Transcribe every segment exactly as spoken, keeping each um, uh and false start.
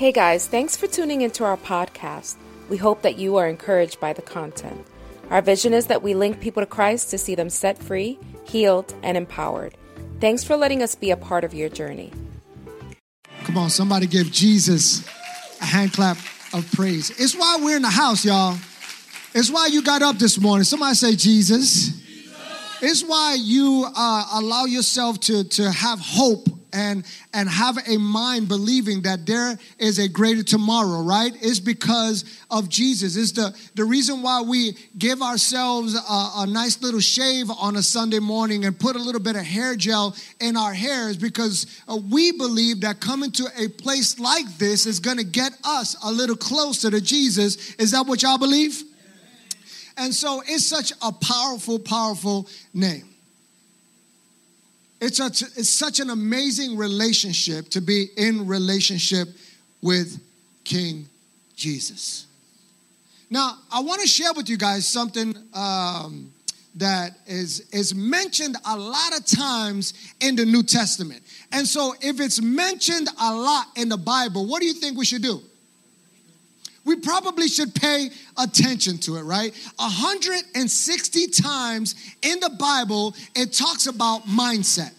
Hey guys, thanks for tuning into our podcast. We hope that you are encouraged by the content. Our vision is that we link people to Christ to see them set free, healed, and empowered. Thanks for letting us be a part of your journey. Come on, somebody give Jesus a hand clap of praise. It's why we're in the house, y'all. It's why you got up this morning. Somebody say Jesus. Jesus. It's why you uh, allow yourself to, to have hope and, and have a mind believing that there is a greater tomorrow, right? It's because of Jesus. It's the, the reason why we give ourselves a, a nice little shave on a Sunday morning and put a little bit of hair gel in our hair is because uh, we believe that coming to a place like this is going to get us a little closer to Jesus. Is that what y'all believe? And so it's such a powerful, powerful name. It's such, it's such an amazing relationship to be in relationship with King Jesus. Now, I want to share with you guys something um, that is, is mentioned a lot of times in the New Testament. And so if it's mentioned a lot in the Bible, what do you think we should do? We probably should pay attention to it, right? one hundred sixty times in the Bible, it talks about mindset.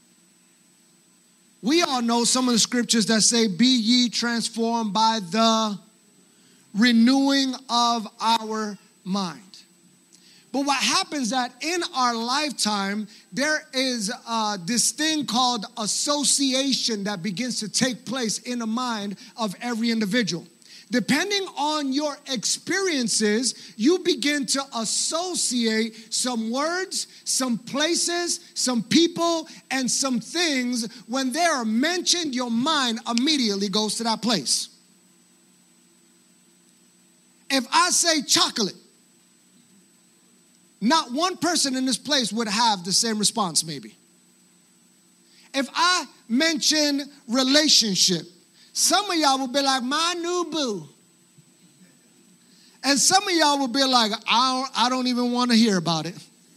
We all know some of the scriptures that say, be ye transformed by the renewing of our mind. But what happens that in our lifetime, there is uh, this thing called association that begins to take place in the mind of every individual. Depending on your experiences, you begin to associate some words, some places, some people, and some things. When they are mentioned, your mind immediately goes to that place. If I say chocolate, not one person in this place would have the same response, maybe. If I mention relationship, some of y'all will be like, my new boo. And some of y'all will be like, I don't, I don't even want to hear about it.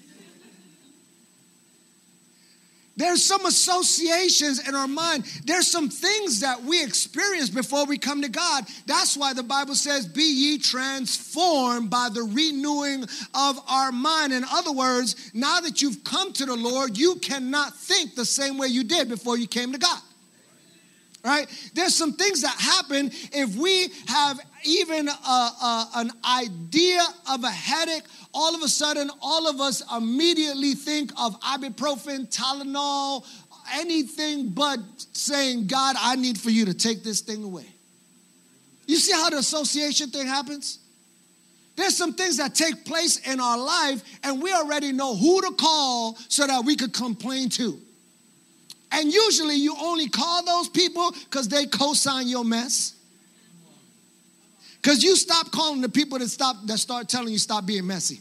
There's some associations in our mind. There's some things that we experience before we come to God. That's why the Bible says, be ye transformed by the renewing of our mind. In other words, now that you've come to the Lord, you cannot think the same way you did before you came to God. Right? There's some things that happen if we have even a, a, an idea of a headache. All of a sudden, all of us immediately think of ibuprofen, Tylenol, anything but saying, God, I need for you to take this thing away. You see how the association thing happens? There's some things that take place in our life, and we already know who to call so that we could complain to. And usually you only call those people because they co-sign your mess. Because you stop calling the people that stop that start telling you stop being messy.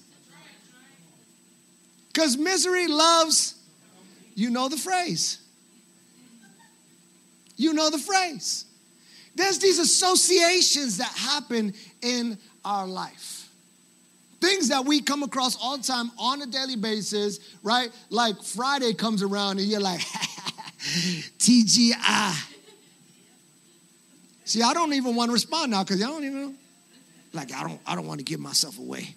Because misery loves, you know the phrase. You know the phrase. There's these associations that happen in our life. Things that we come across all the time on a daily basis, right? Like Friday comes around and you're like, T G I. See, I don't even want to respond now because I don't even know. Like, I don't, I don't want to give myself away.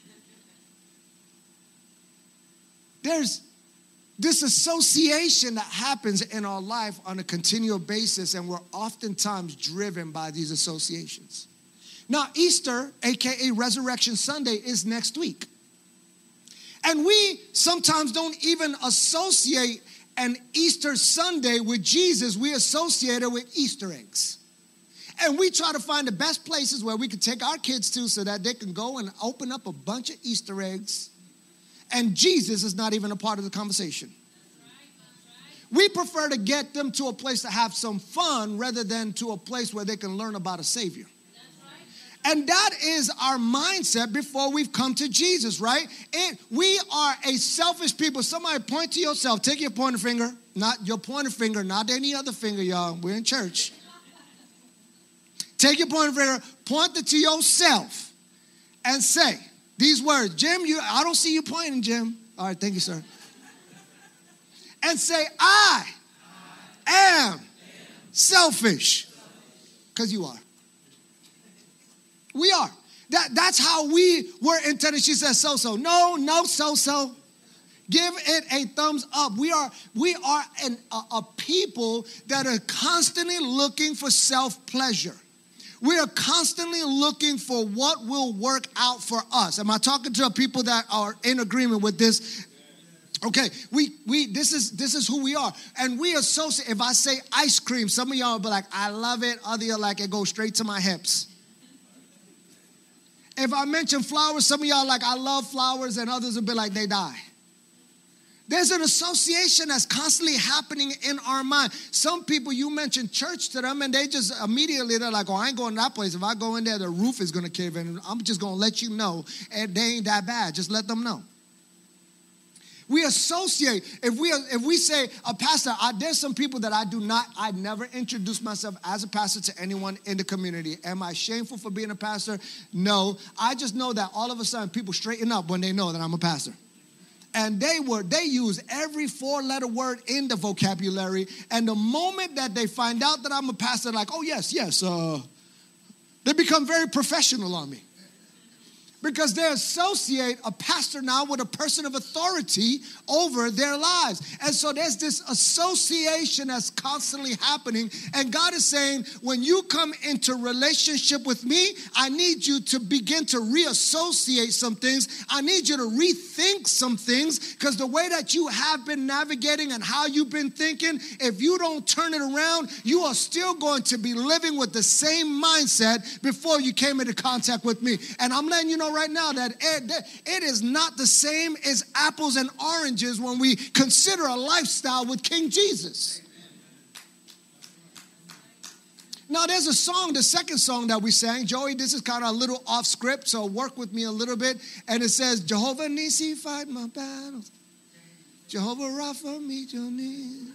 There's this association that happens in our life on a continual basis, and we're oftentimes driven by these associations. Now, Easter, a k a. Resurrection Sunday, is next week. And we sometimes don't even associate an Easter Sunday with Jesus. We associate it with Easter eggs. And we try to find the best places where we can take our kids to so that they can go and open up a bunch of Easter eggs. And Jesus is not even a part of the conversation. That's right, that's right. We prefer to get them to a place to have some fun rather than to a place where they can learn about a Savior. And that is our mindset before we've come to Jesus, right? It, we are a selfish people. Somebody point to yourself. Take your pointer finger. Not your pointer finger, not any other finger, y'all. We're in church. Take your pointer finger, point it to yourself, and say these words. Jim, you, I don't see you pointing, Jim. All right, thank you, sir. And say, I am selfish. Because you are. We are. That, that's how we were intended. She says so-so. No, no so-so. Give it a thumbs up. We are, we are an, a, a people that are constantly looking for self-pleasure. We are constantly looking for what will work out for us. Am I talking to people that are in agreement with this? Okay, we we this is this is who we are. And we associate, if I say ice cream, some of y'all will be like, I love it. Other y'all like it goes straight to my hips. If I mention flowers, some of y'all like, I love flowers, and others will be like, they die. There's an association that's constantly happening in our mind. Some people, you mention church to them, and they just immediately, they're like, oh, I ain't going to that place. If I go in there, the roof is going to cave in. I'm just going to let you know, and they ain't that bad. Just let them know. We associate. If we if we say a pastor, I, there's some people that I do not, I never introduce myself as a pastor to anyone in the community. Am I shameful for being a pastor? No. I just know that all of a sudden people straighten up when they know that I'm a pastor. And they were, they use every four-letter word in the vocabulary. And the moment that they find out that I'm a pastor, like, oh, yes, yes, uh, they become very professional on me. Because they associate a pastor now with a person of authority over their lives. And so there's this association that's constantly happening. And God is saying, when you come into relationship with me, I need you to begin to reassociate some things. I need you to rethink some things, because the way that you have been navigating and how you've been thinking, if you don't turn it around, you are still going to be living with the same mindset before you came into contact with me. And I'm letting you know right now that it, it is not the same as apples and oranges when we consider a lifestyle with King Jesus. Now, there's a song, the second song that we sang. Joey, this is kind of a little off script, so work with me a little bit. And it says, Jehovah Nissi, fight my battles. Jehovah Rapha, meet your needs.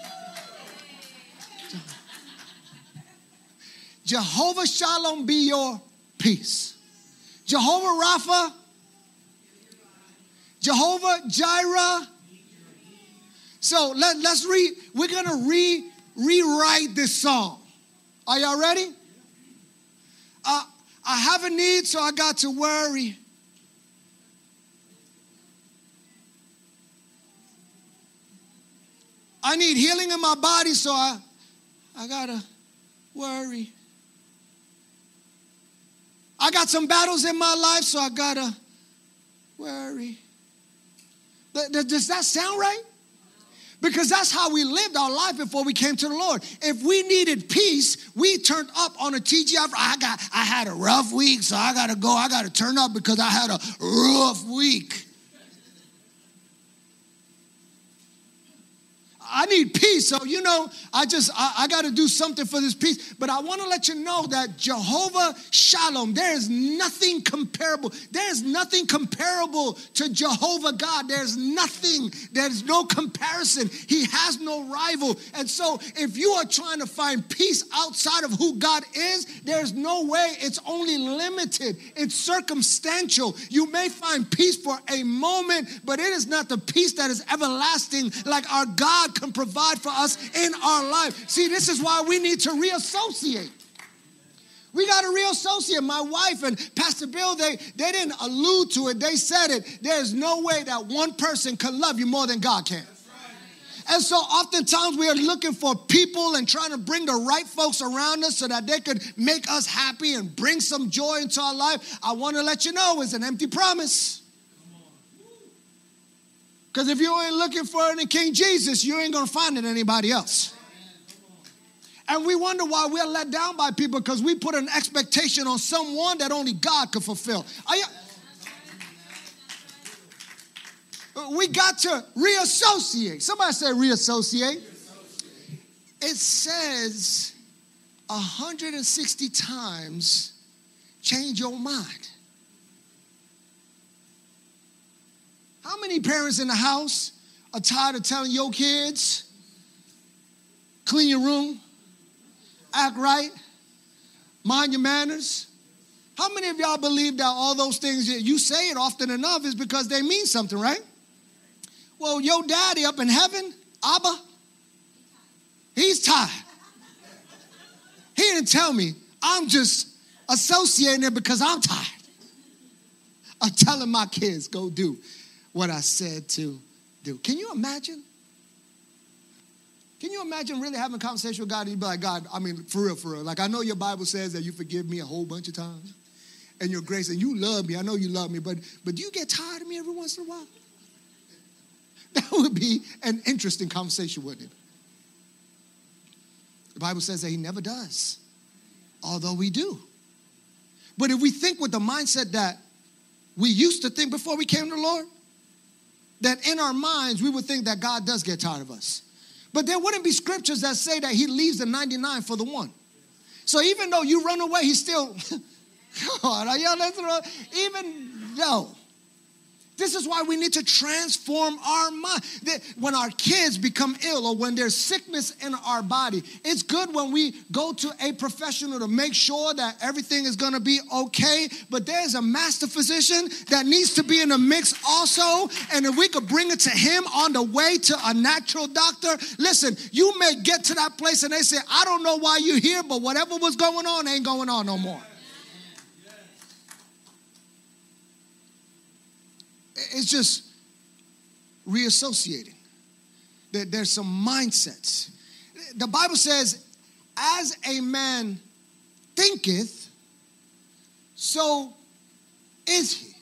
Jehovah Shalom be your peace. Jehovah Rapha, Jehovah Jireh. So let, let's read, we're going to re, rewrite this song. Are y'all ready? Uh, I have a need, so I got to worry. I need healing in my body, so I, I got to worry. I got some battles in my life, so I gotta worry. Does that sound right? Because that's how we lived our life before we came to the Lord. If we needed peace, we turned up on a T G I. I got, I had a rough week, so I gotta go. I gotta turn up because I had a rough week. I need peace. So, you know, I just, I, I got to do something for this peace. But I want to let you know that Jehovah Shalom, there is nothing comparable. There is nothing comparable to Jehovah God. There's nothing. There's no comparison. He has no rival. And so if you are trying to find peace outside of who God is, there's no way. It's only limited. It's circumstantial. You may find peace for a moment, but it is not the peace that is everlasting like our God can provide for us in our life. See, this is why we need to reassociate. We got to reassociate. My wife and Pastor Bill, they, they didn't allude to it. They said it. There's no way that one person can love you more than God can. And so oftentimes we are looking for people and trying to bring the right folks around us so that they could make us happy and bring some joy into our life. I want to let you know it's an empty promise. Because if you ain't looking for it in King Jesus, you ain't going to find it in anybody else. And we wonder why we're let down by people, because we put an expectation on someone that only God could fulfill. Are you, we got to reassociate. Somebody say reassociate. It says one hundred sixty times change your mind. How many parents in the house are tired of telling your kids, clean your room, act right, mind your manners? How many of y'all believe that all those things, that you say it often enough, is because they mean something, right? Well, your daddy up in heaven, Abba, he's tired. He didn't tell me. I'm just associating it because I'm tired. I'm telling my kids, go do what I said to do. Can you imagine? Can you imagine really having a conversation with God and you'd be like, God, I mean, for real, for real. Like, I know your Bible says that you forgive me a whole bunch of times and your grace, and you love me. I know you love me, but, but do you get tired of me every once in a while? That would be an interesting conversation, wouldn't it? The Bible says that he never does, although we do. But if we think with the mindset that we used to think before we came to the Lord, that in our minds we would think that God does get tired of us. But there wouldn't be scriptures that say that he leaves the ninety-nine for the one. So even though you run away, he's still, God, even though. This is why we need to transform our mind. When our kids become ill or when there's sickness in our body, it's good when we go to a professional to make sure that everything is going to be okay. But there's a master physician that needs to be in the mix also. And if we could bring it to him on the way to a natural doctor, listen, you may get to that place and they say, I don't know why you're here, but whatever was going on ain't going on no more. It's just reassociating. There, there's some mindsets. The Bible says, as a man thinketh, so is he.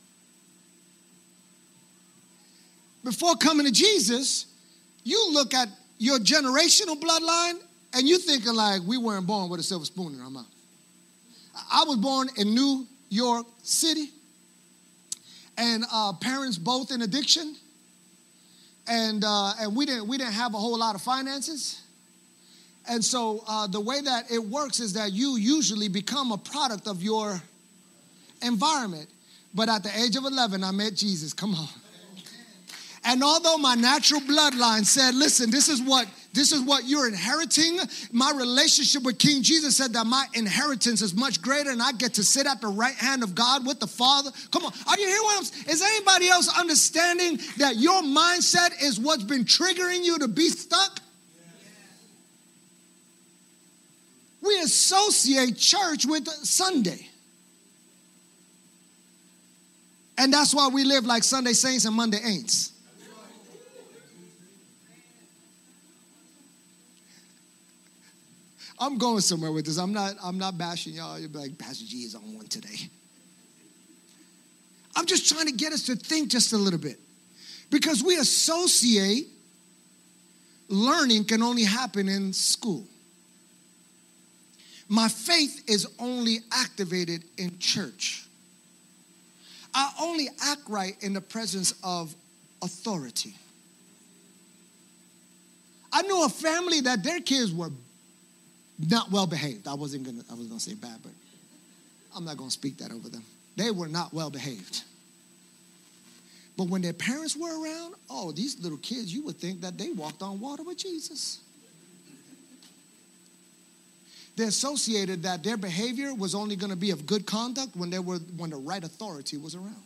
Before coming to Jesus, you look at your generational bloodline and you thinking like, we weren't born with a silver spoon in our mouth. I was born in New York City. And uh, parents both in addiction, and uh, and we didn't we didn't have a whole lot of finances, and so uh, the way that it works is that you usually become a product of your environment. But at the age of eleven, I met Jesus. Come on. And although my natural bloodline said, listen, this is what this is what you're inheriting, my relationship with King Jesus said that my inheritance is much greater and I get to sit at the right hand of God with the Father. Come on, are you hearing what I'm saying? Is anybody else understanding that your mindset is what's been triggering you to be stuck? We associate church with Sunday. And that's why we live like Sunday saints and Monday ain'ts. I'm going somewhere with this. I'm not, I'm not bashing y'all. You'll be like, Pastor G is on one today. I'm just trying to get us to think just a little bit. Because we associate learning can only happen in school. My faith is only activated in church. I only act right in the presence of authority. I knew a family that their kids were not well behaved. I wasn't gonna, I was gonna say bad, but I'm not gonna speak that over them. They were not well behaved. But when their parents were around, oh, these little kids, you would think that they walked on water with Jesus. They associated that their behavior was only gonna be of good conduct when they were when the right authority was around.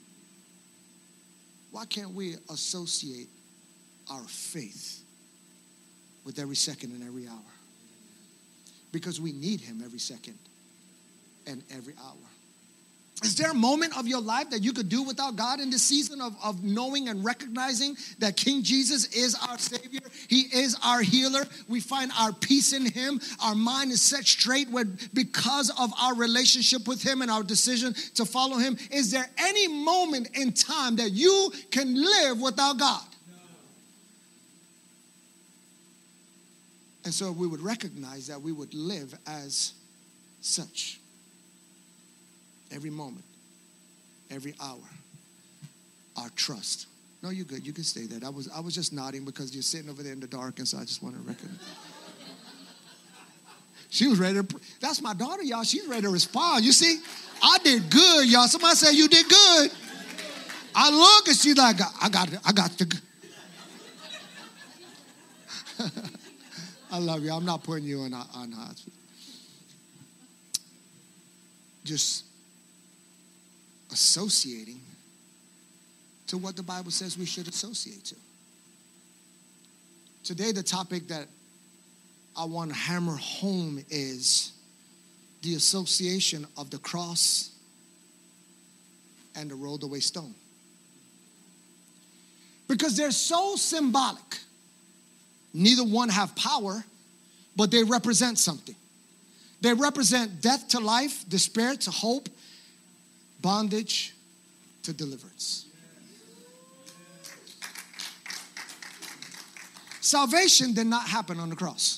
Why can't we associate our faith with every second and every hour? Because we need him every second and every hour. Is there a moment of your life that you could do without God in this season of, of knowing and recognizing that King Jesus is our Savior? He is our healer. We find our peace in him. Our mind is set straight with, because of our relationship with him and our decision to follow him. Is there any moment in time that you can live without God? And so we would recognize that we would live as such. Every moment, every hour, our trust. No, you're good. You can stay there. I was, I was just nodding because you're sitting over there in the dark, and so I just want to recognize. She was ready to, that's my daughter, y'all. She's ready to respond. You see, I did good, y'all. Somebody said you did good. I look and she's like, I got it. I got the. I love you. I'm not putting you on on hospital. Just associating to what the Bible says we should associate to. Today, the topic that I want to hammer home is the association of the cross and the rolled away stone. Because they're so symbolic. Neither one have power, but they represent something. They represent death to life, despair to hope, bondage to deliverance. Salvation did not happen on the cross.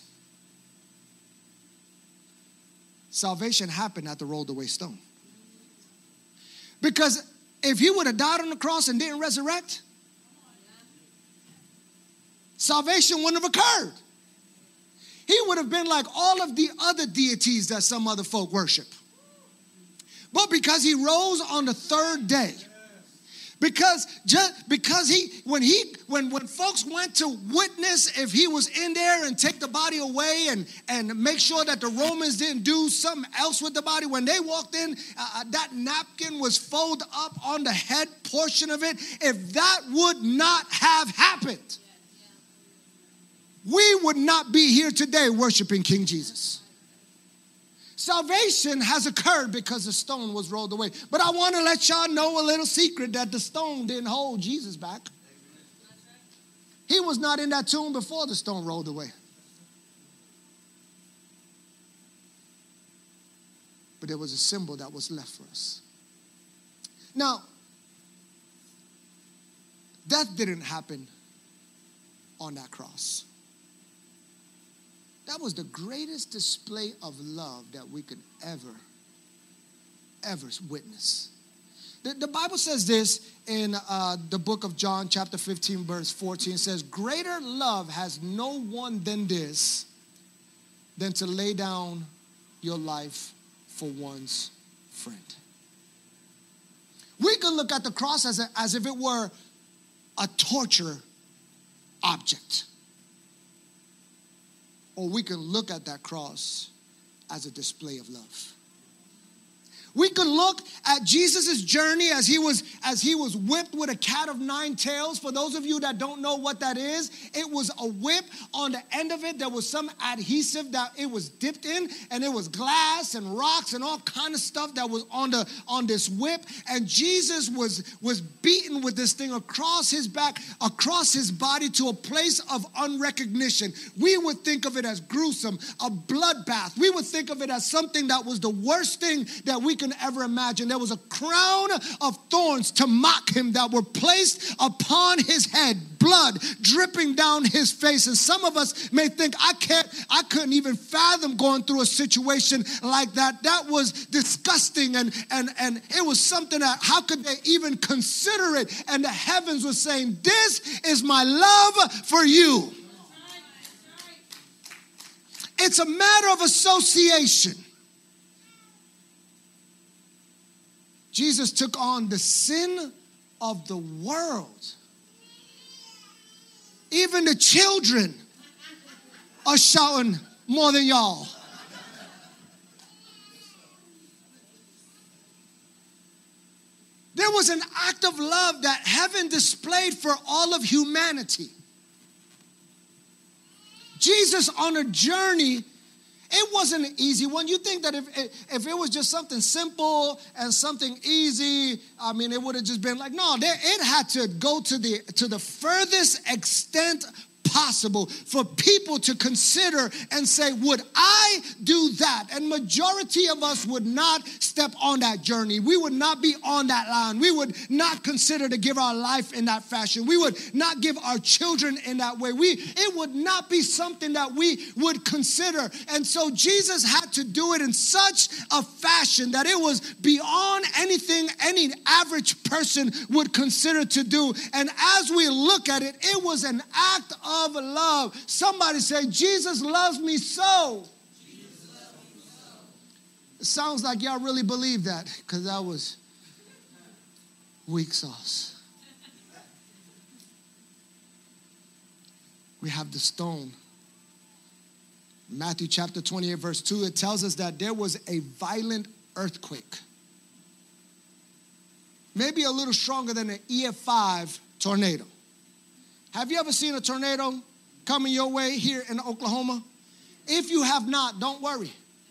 Salvation happened at the rolled away stone. Because if he would have died on the cross and didn't resurrect, salvation wouldn't have occurred. He would have been like all of the other deities that some other folk worship. But because he rose on the third day, because just because he when he when when folks went to witness if he was in there and take the body away and and make sure that the Romans didn't do something else with the body, when they walked in, uh, that napkin was folded up on the head portion of it. If that would not have happened, we would not be here today worshiping King Jesus. Salvation has occurred because the stone was rolled away. But I want to let y'all know a little secret, that the stone didn't hold Jesus back. He was not in that tomb before the stone rolled away. But there was a symbol that was left for us. Now, death didn't happen on that cross. That was the greatest display of love that we could ever, ever witness. The, the Bible says this in uh, the book of John, chapter fifteen, verse fourteen. It says, greater love has no one than this, than to lay down your life for one's friend. We could look at the cross as, a, as if it were a torture object. Or we can look at that cross as a display of love. We could look at Jesus' journey as he was as he was whipped with a cat of nine tails. For those of you that don't know what that is, it was a whip. On the end of it, there was some adhesive that it was dipped in, and it was glass and rocks and all kind of stuff that was on the on this whip. And Jesus was, was beaten with this thing across his back, across his body to a place of unrecognition. We would think of it as gruesome, a bloodbath. We would think of it as something that was the worst thing that we could ever imagine. There was a crown of thorns to mock him that were placed upon his head, blood dripping down his face. And some of us may think, I can't, I couldn't even fathom going through a situation like that. That was disgusting, and and and it was something that, how could they even consider it? And the heavens were saying, this is my love for you. It's a matter of association. Jesus took on the sin of the world. Even the children are shouting more than y'all. There was an act of love that heaven displayed for all of humanity. Jesus on a journey, it wasn't an easy one. You think that if, if it was just something simple and something easy, I mean, it would have just been like, no, there, it had to go to the, to the furthest extent possible for people to consider and say, would I do that? And majority of us would not step on that journey. We would not be on that line. We would not consider to give our life in that fashion. We would not give our children in that way. We it would not be something that we would consider. And so Jesus had to do it in such a fashion that it was beyond anything any average person would consider to do. And as we look at it, it was an act of of love. Somebody say, Jesus loves me so. Jesus loves me so. It sounds like y'all really believe that, because that was weak sauce. We have the stone. Matthew chapter twenty-eight, verse two, it tells us that there was a violent earthquake. Maybe a little stronger than an E F five tornado. Have you ever seen a tornado coming your way here in Oklahoma? If you have not, don't worry.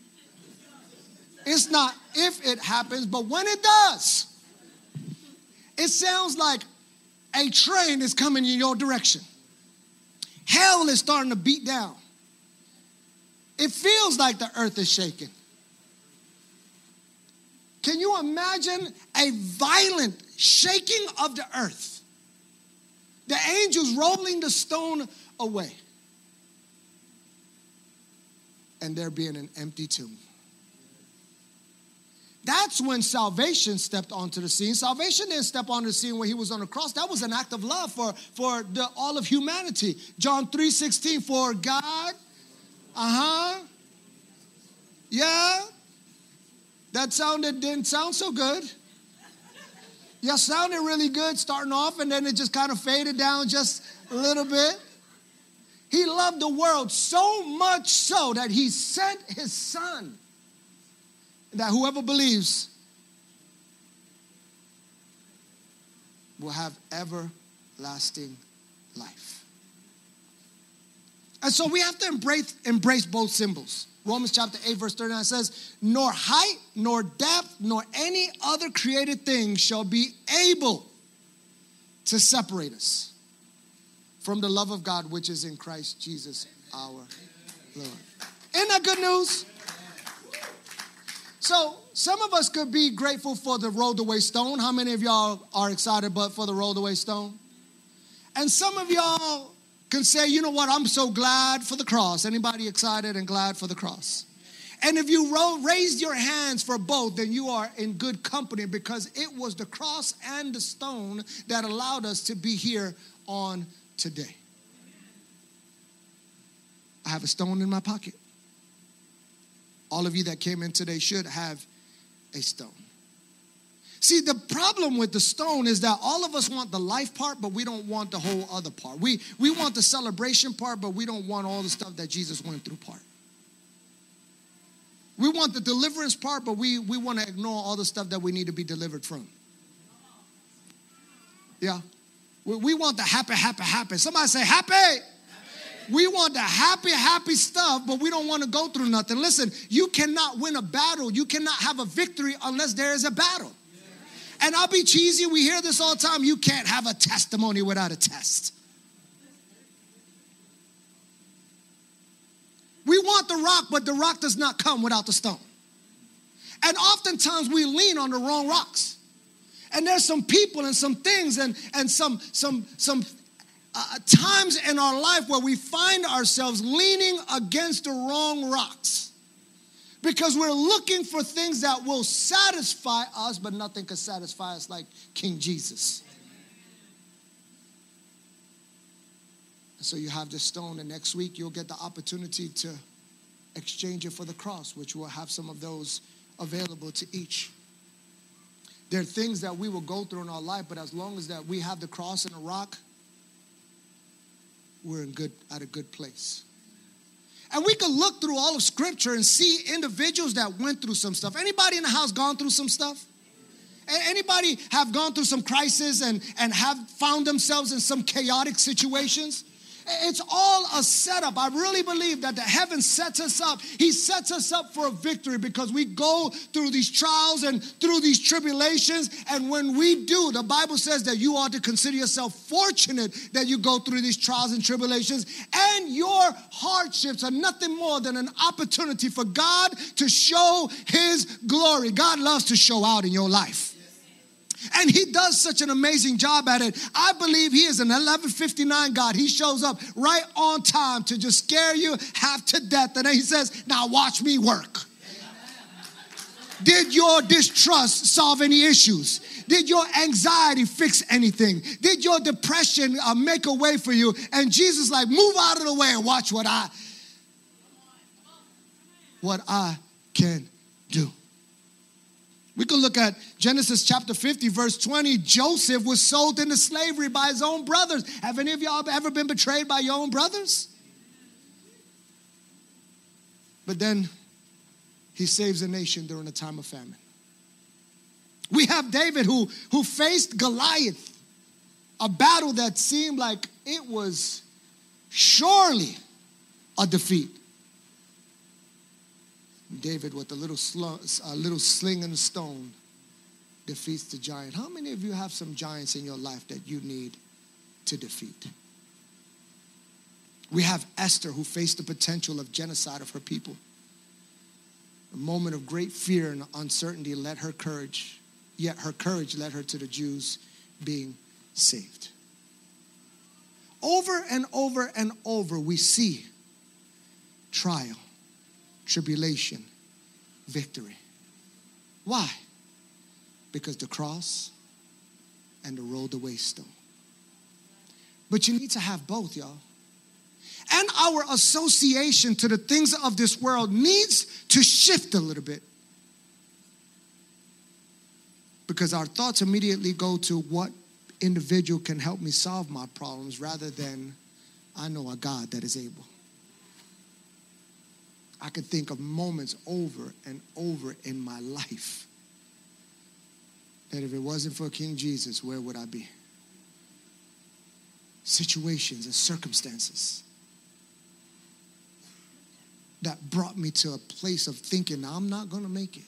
It's not if it happens, but when it does, it sounds like a train is coming in your direction. Hell is starting to beat down. It feels like the earth is shaking. Can you imagine a violent shaking of the earth? The angels rolling the stone away. And there being an empty tomb. That's when salvation stepped onto the scene. Salvation didn't step onto the scene when he was on the cross. That was an act of love for, for the, all of humanity. John three sixteen, for God, uh-huh, yeah, that sounded, didn't sound so good. Yeah, sounded really good starting off, and then it just kind of faded down just a little bit. He loved the world so much so that he sent his son, that whoever believes will have everlasting life. And so we have to embrace, embrace both symbols. Romans chapter eight, verse thirty-nine says, nor height, nor depth, nor any other created thing shall be able to separate us from the love of God which is in Christ Jesus our Lord. Isn't that good news? So some of us could be grateful for the rolled away stone. How many of y'all are excited but for the rolled away stone? And some of y'all can say, you know what, I'm so glad for the cross. Anybody excited and glad for the cross? And if you ro- raised your hands for both, then you are in good company, because it was the cross and the stone that allowed us to be here on today. I have a stone in my pocket. All of you that came in today should have a stone. See, the problem with the stone is that all of us want the life part, but we don't want the whole other part. We, we want the celebration part, but we don't want all the stuff that Jesus went through part. We want the deliverance part, but we, we want to ignore all the stuff that we need to be delivered from. Yeah. We, we want the happy, happy, happy. Somebody say happy. happy. We want the happy, happy stuff, but we don't want to go through nothing. Listen, you cannot win a battle. You cannot have a victory unless there is a battle. And I'll be cheesy. We hear this all the time. You can't have a testimony without a test. We want the rock, but the rock does not come without the stone. And oftentimes we lean on the wrong rocks. And there's some people and some things and, and some, some, some uh, times in our life where we find ourselves leaning against the wrong rocks. Because we're looking for things that will satisfy us, but nothing can satisfy us like King Jesus. So you have this stone, and next week you'll get the opportunity to exchange it for the cross, which will have some of those available to each. There are things that we will go through in our life, but as long as that we have the cross and a rock, we're in good at a good place. And we can look through all of Scripture and see individuals that went through some stuff. Anybody in the house gone through some stuff? Anybody have gone through some crisis and, and have found themselves in some chaotic situations? It's all a setup. I really believe that the heaven sets us up. He sets us up for a victory because we go through these trials and through these tribulations. And when we do, the Bible says that you ought to consider yourself fortunate that you go through these trials and tribulations. And your hardships are nothing more than an opportunity for God to show His glory. God loves to show out in your life. And He does such an amazing job at it. I believe He is an eleven fifty-nine God. He shows up right on time to just scare you half to death. And then He says, now watch me work. Did your distrust solve any issues? Did your anxiety fix anything? Did your depression uh, make a way for you? And Jesus like, move out of the way and watch what I, what I can do. We can look at Genesis chapter fifty, verse twenty. Joseph was sold into slavery by his own brothers. Have any of y'all ever been betrayed by your own brothers? But then he saves a nation during a time of famine. We have David who, who faced Goliath, a battle that seemed like it was surely a defeat. David, with a little, sl- a little sling and a stone, defeats the giant. How many of you have some giants in your life that you need to defeat? We have Esther, who faced the potential of genocide of her people. A moment of great fear and uncertainty led her courage, yet her courage led her to the Jews being saved. Over and over and over, we see trial, tribulation, victory. Why? Because the cross and the rolled away stone. But you need to have both, y'all. And our association to the things of this world needs to shift a little bit. Because our thoughts immediately go to what individual can help me solve my problems rather than I know a God that is able. I could think of moments over and over in my life that if it wasn't for King Jesus, where would I be? Situations and circumstances that brought me to a place of thinking, I'm not going to make it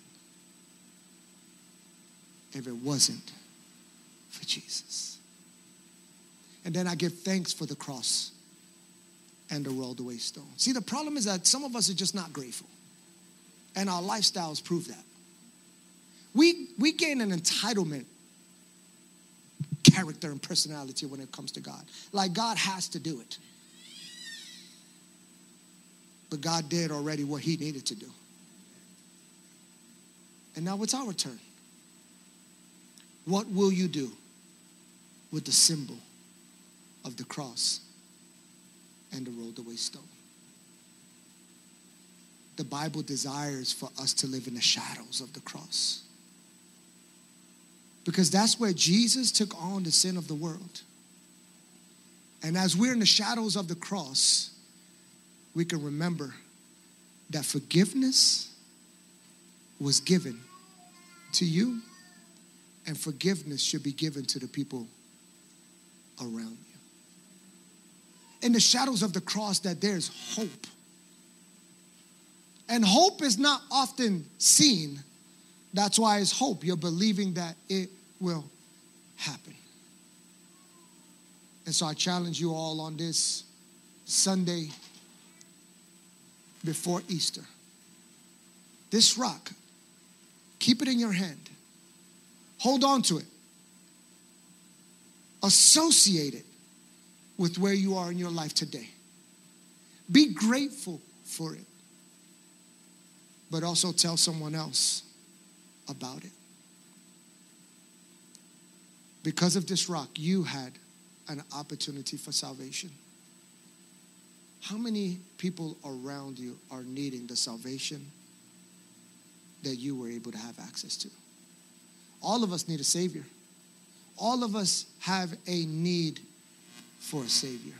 if it wasn't for Jesus. And then I give thanks for the cross and the rolled away stone. See, the problem is that some of us are just not grateful. And our lifestyles prove that. We, we gain an entitlement character and personality when it comes to God. Like God has to do it. But God did already what he needed to do. And now it's our turn. What will you do with the symbol of the cross and the rolled away stone? The Bible desires for us to live in the shadows of the cross. Because that's where Jesus took on the sin of the world. And as we're in the shadows of the cross, we can remember that forgiveness was given to you, and forgiveness should be given to the people around you. In the shadows of the cross, that there's hope. And hope is not often seen. That's why it's hope. You're believing that it will happen. And so I challenge you all on this Sunday before Easter. This rock, keep it in your hand. Hold on to it. Associate it with where you are in your life today. Be grateful for it. But also tell someone else about it. Because of this rock, you had an opportunity for salvation. How many people around you are needing the salvation that you were able to have access to? All of us need a Savior. All of us have a need for a Savior.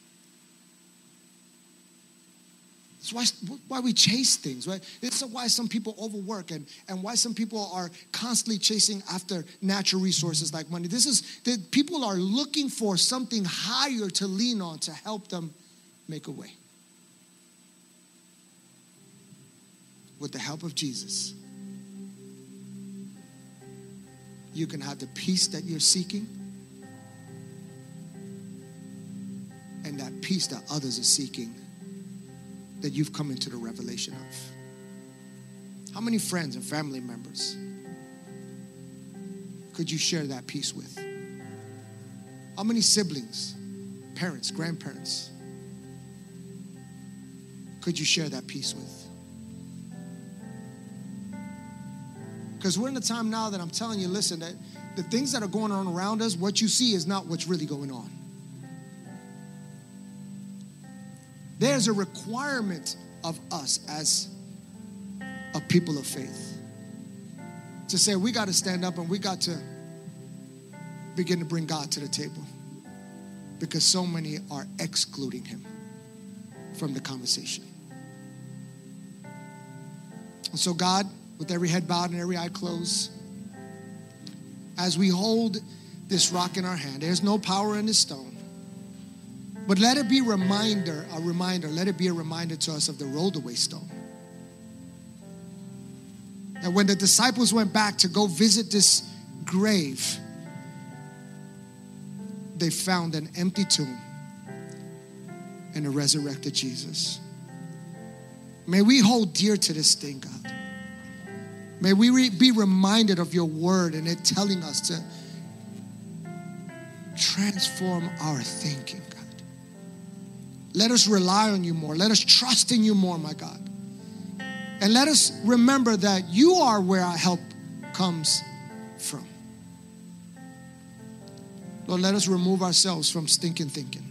That's why, why we chase things, right? It's why some people overwork and, and why some people are constantly chasing after natural resources like money. This is that people are looking for something higher to lean on to help them make a way. With the help of Jesus, you can have the peace that you're seeking and that peace that others are seeking that you've come into the revelation of. How many friends and family members could you share that peace with? How many siblings, parents, grandparents could you share that peace with? Because we're in a time now that I'm telling you, listen, that the things that are going on around us, what you see is not what's really going on. There's a requirement of us as a people of faith to say we got to stand up and we got to begin to bring God to the table, because so many are excluding him from the conversation. And so God, with every head bowed and every eye closed, as we hold this rock in our hand, there's no power in this stone. But let it be a reminder, a reminder, let it be a reminder to us of the rolled away stone. That when the disciples went back to go visit this grave, they found an empty tomb and a resurrected Jesus. May we hold dear to this thing, God. May we re- be reminded of your word and it telling us to transform our thinking, God. Let us rely on you more. Let us trust in you more, my God. And let us remember that you are where our help comes from. Lord, let us remove ourselves from stinking thinking.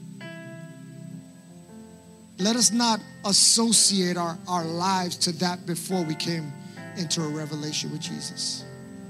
Let us not associate our, our lives to that before we came into a revelation with Jesus.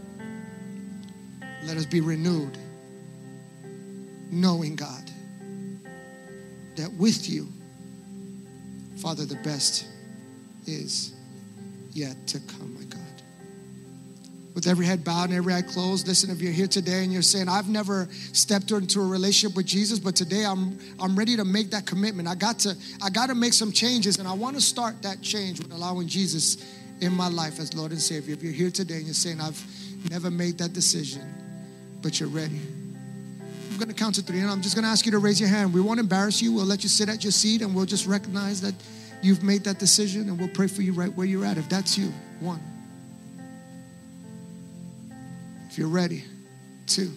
Let us be renewed, knowing, God, that with you, Father, the best is yet to come, my God. With every head bowed and every eye closed, listen, if you're here today and you're saying, I've never stepped into a relationship with Jesus, but today I'm I'm ready to make that commitment. I got to I got to make some changes, and I want to start that change with allowing Jesus in my life as Lord and Savior. If you're here today and you're saying, I've never made that decision, but you're ready, I'm going to count to three, and I'm just going to ask you to raise your hand. We won't embarrass you. We'll let you sit at your seat, and we'll just recognize that you've made that decision, and we'll pray for you right where you're at. If that's you, one. If you're ready, two.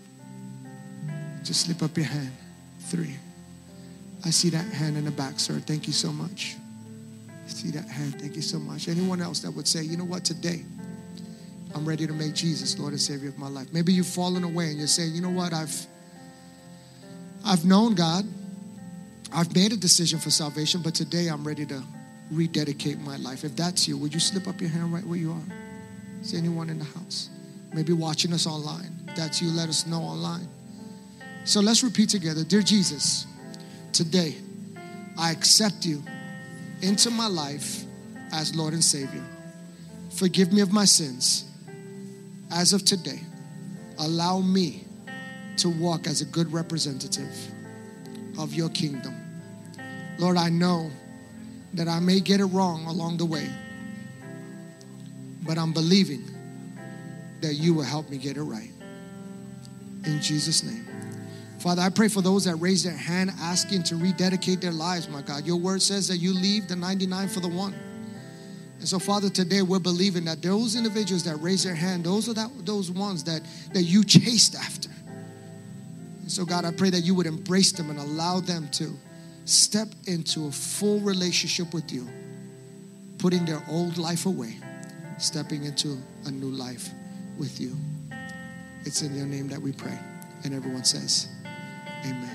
Just slip up your hand, three. I see that hand in the back, sir. Thank you so much. I see that hand. Thank you so much. Anyone else that would say, you know what, today, I'm ready to make Jesus Lord and Savior of my life. Maybe you've fallen away and you're saying, you know what, I've, I've known God. I've made a decision for salvation, but today I'm ready to rededicate my life. If that's you, would you slip up your hand right where you are? Is there anyone in the house? Maybe watching us online. If that's you, let us know online. So let's repeat together. Dear Jesus, today I accept you into my life as Lord and Savior. Forgive me of my sins. As of today, allow me to walk as a good representative of your kingdom. Lord, I know that I may get it wrong along the way, but I'm believing that you will help me get it right. In Jesus' name. Father, I pray for those that raise their hand asking to rededicate their lives, my God. Your word says that you leave the ninety-nine for the one. And so, Father, today we're believing that those individuals that raise their hand, those are that, those ones that, that you chased after. And so, God, I pray that you would embrace them and allow them to step into a full relationship with you, putting their old life away, stepping into a new life with you. It's in your name that we pray. And everyone says, amen.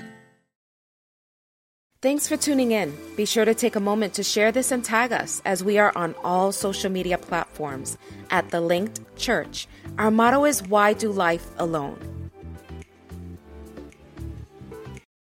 Thanks for tuning in. Be sure to take a moment to share this and tag us, as we are on all social media platforms at The Linked Church. Our motto is, why do life alone?